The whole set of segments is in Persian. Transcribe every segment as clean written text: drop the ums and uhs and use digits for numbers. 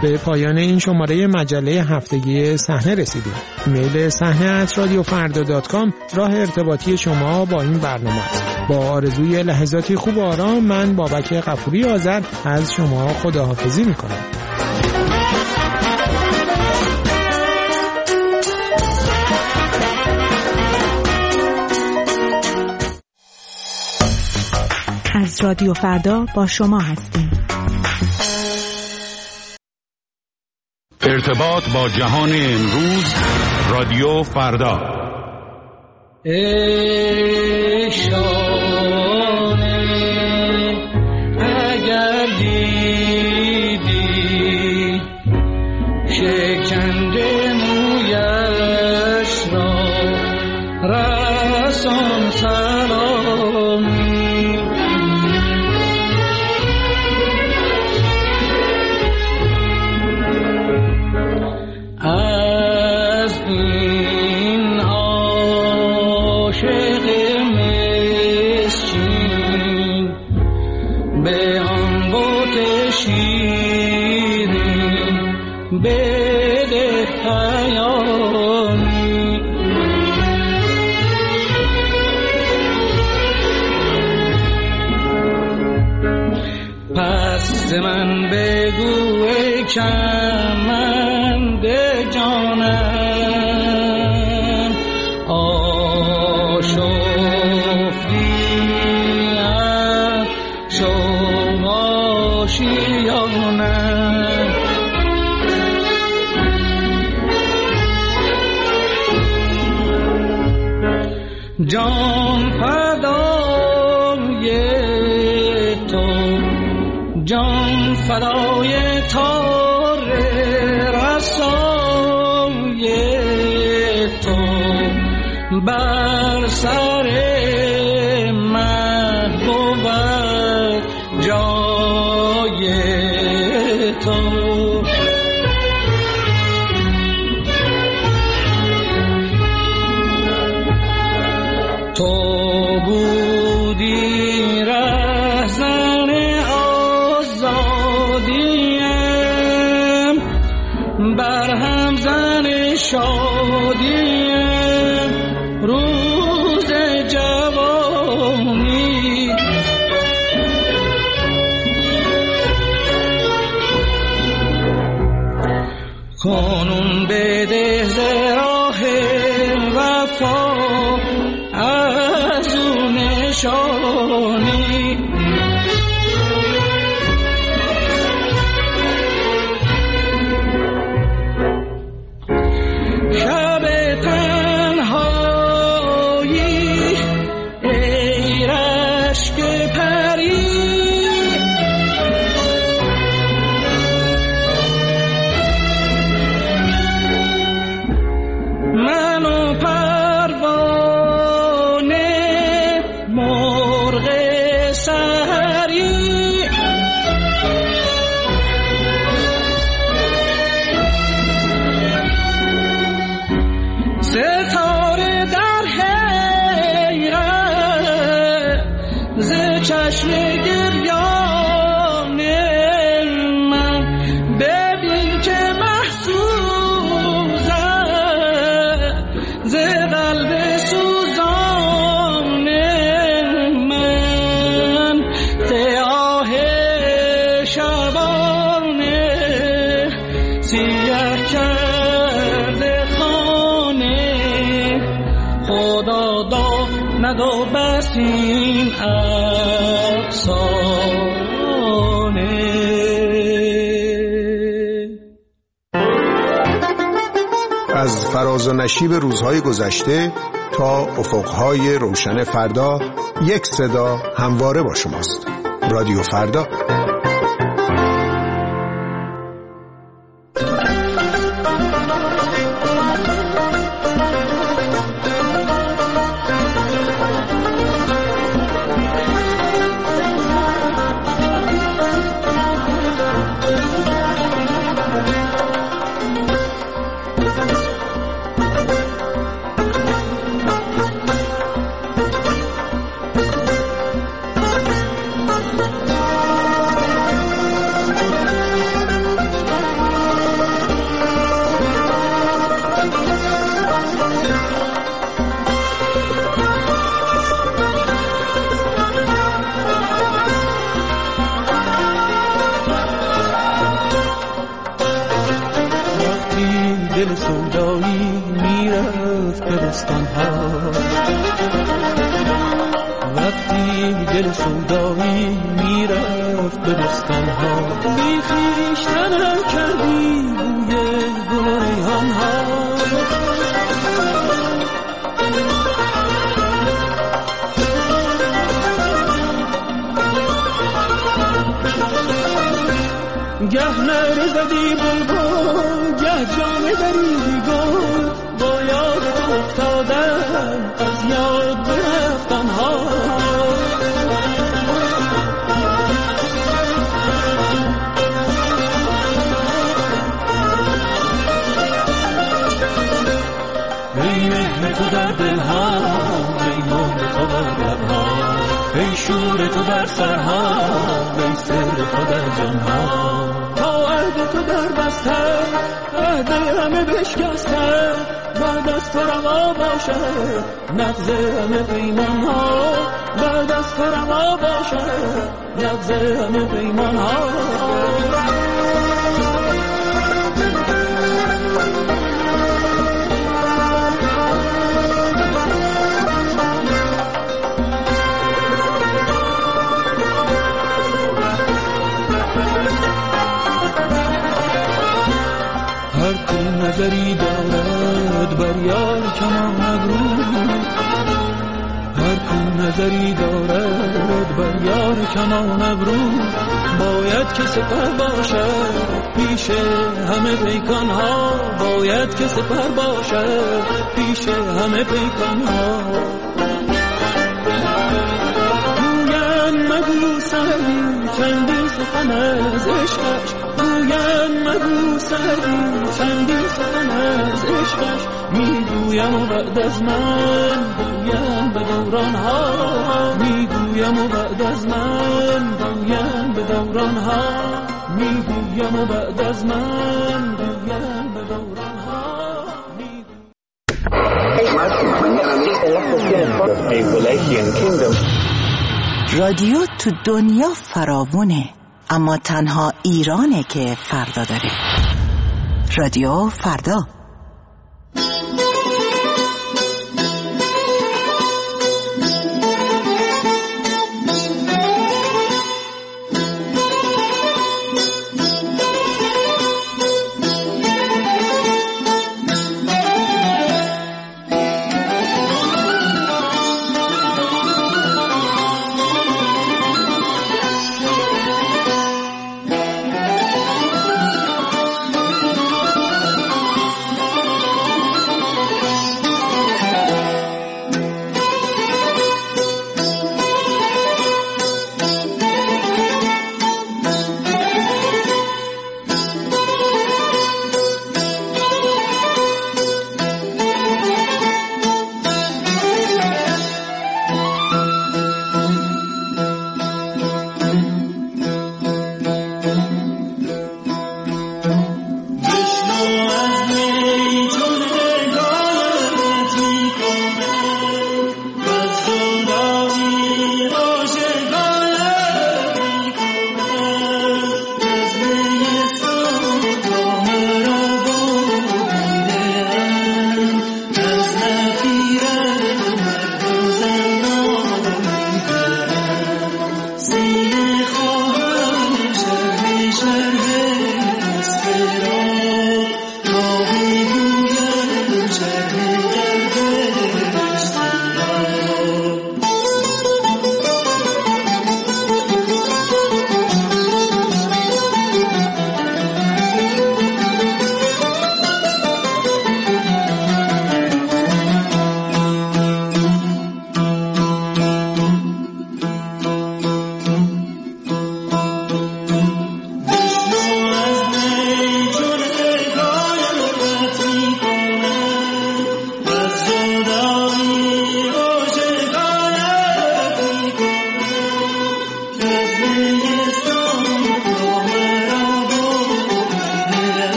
به پایان این شماره مجله هفتگی صحنه رسیدیم. ایمیل صحنه@radiofrda.com راه ارتباطی شما با این برنامه است. با آرزوی لحظاتی خوب و آرام، من بابک غفوری آذر از شما خداحافظی میکنم. از رادیو فردا با شما هستیم. ارتباط با جهان امروز، رادیو فردا. اگر دیدی شکنده مویش را، رسان سلامی. از این عاشق مسکین به آن بت شیرین بده پیامی. پس من بگو ای کمند جانم، آشفتیم شو آشیانم. جان فدای تو، جان فدای تار رسای تو، بر سر محبوبت جای تو. تو بودی رهزن آزادیم، بر همزن شادیم روز جوانی. کنون بده ز راه وفا از اون نشانی. شب تنهایی ای رشک پری، منو پروانه مرغ سحری. ستاره در حیرت ز چشم گریان من، ببین که محسوزم ز قلب سوزان من. سیاه شبانه سیاه کرده خدا داد ندو بس این افسانه. از فراز و نشیب روزهای گذشته تا افقهای روشن فردا، یک صدا همواره با شماست. رادیو فردا. دل سودایی میرفت به بستان‌ها، وقتی دل سودایی میرفت به بستان‌ها، بی خویشتن کردی بوی گل و ریحان‌ها. گه نره زدی بلبل، گه جامه دریدی گل، با یاد تو افتادم از یاد برفتن‌ها. ای مهر تو در دلها، ای مهر تو در لبها، ای شور تو در سرها، ای سر تو در جانها. تا عهد تو در بسته، عهد همه بشکسته، بعد از تو روا باشه نقض همه پیمانها، بعد از تو روا باشه نقض همه پیمانها. نظری دارد بر یار کمان ابرو، هر کو نظری دارد بر یار کمان ابرو، باید که سپر باشد پیش همه پیکانها، باید که سپر باشد پیش همه پیکانها. گویند مگو سعدی چندین سخن از عشقش، گویند مگو سعدی چندین سخن از عشقش، میگویم و بعد از من گویم به دورانها، میگویم و بعد از من گویم به دورانها، میگویم و بعد از من گویم به دورانها. رادیو تو دنیا فراوونه، اما تنها ایرانه که فردا داره. رادیو فردا.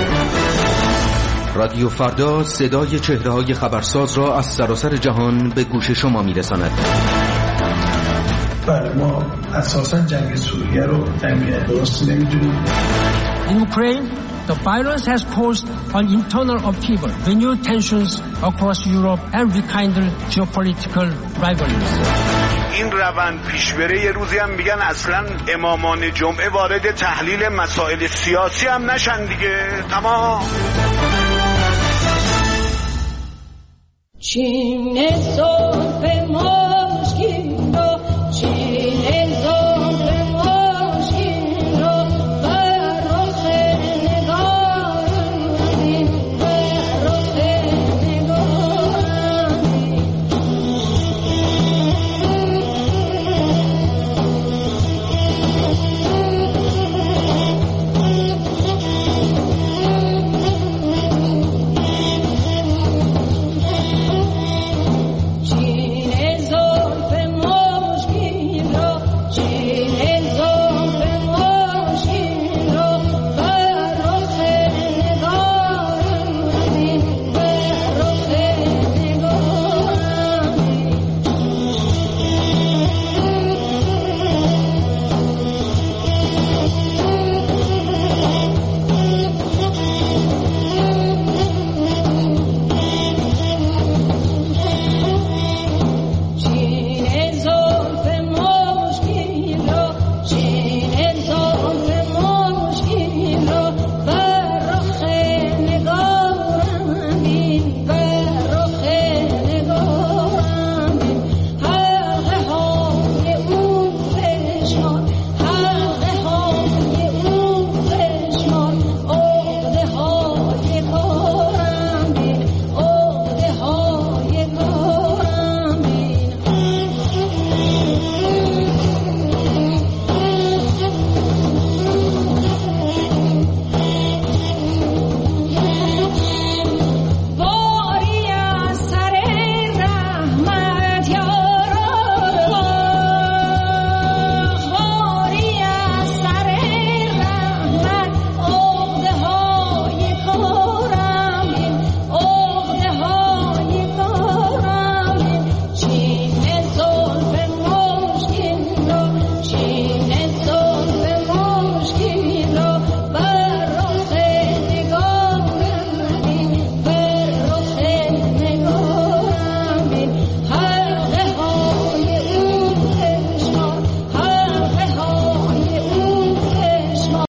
رادیو فردا صدای چهره‌های خبرساز را از سراسر جهان به گوش شما می‌رساند. بله، ما اساساً جنگ سوریه رو جنگ درستی نمی‌دونیم. In Ukraine, the violence has caused an internal upheaval, renewed tensions across Europe and rekindled geopolitical rivalries. این روند پیش بره، یه روزی هم میگن اصلاً امامان جمعه وارد تحلیل مسائل سیاسی هم نشن دیگه. تمام. چین صبح مشکی